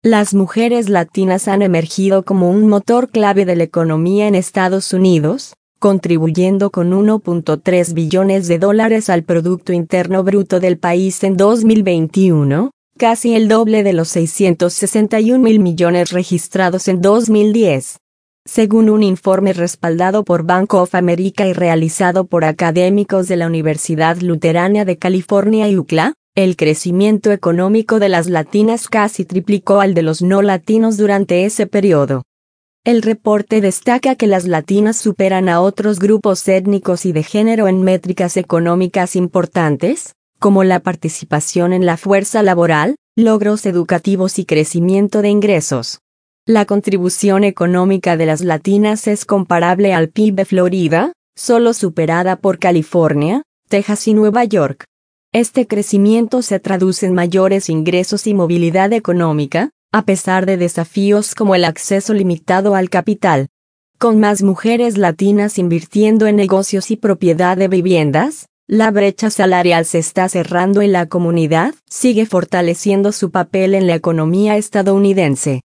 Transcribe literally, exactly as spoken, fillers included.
Las mujeres latinas han emergido como un motor clave de la economía en Estados Unidos, contribuyendo con uno punto tres billones de dólares al Producto Interno Bruto del país en dos mil veintiuno, casi el doble de los seiscientos sesenta y un mil millones registrados en dos mil diez. Según un informe respaldado por Bank of America y realizado por académicos de la Universidad Luterana de California y U C L A, el crecimiento económico de las latinas casi triplicó al de los no latinos durante ese periodo. El reporte destaca que las latinas superan a otros grupos étnicos y de género en métricas económicas importantes, como la participación en la fuerza laboral, logros educativos y crecimiento de ingresos. La contribución económica de las latinas es comparable al P I B de Florida, solo superada por California, Texas y Nueva York. Este crecimiento se traduce en mayores ingresos y movilidad económica, a pesar de desafíos como el acceso limitado al capital. Con más mujeres latinas invirtiendo en negocios y propiedad de viviendas, la brecha salarial se está cerrando y la comunidad sigue fortaleciendo su papel en la economía estadounidense.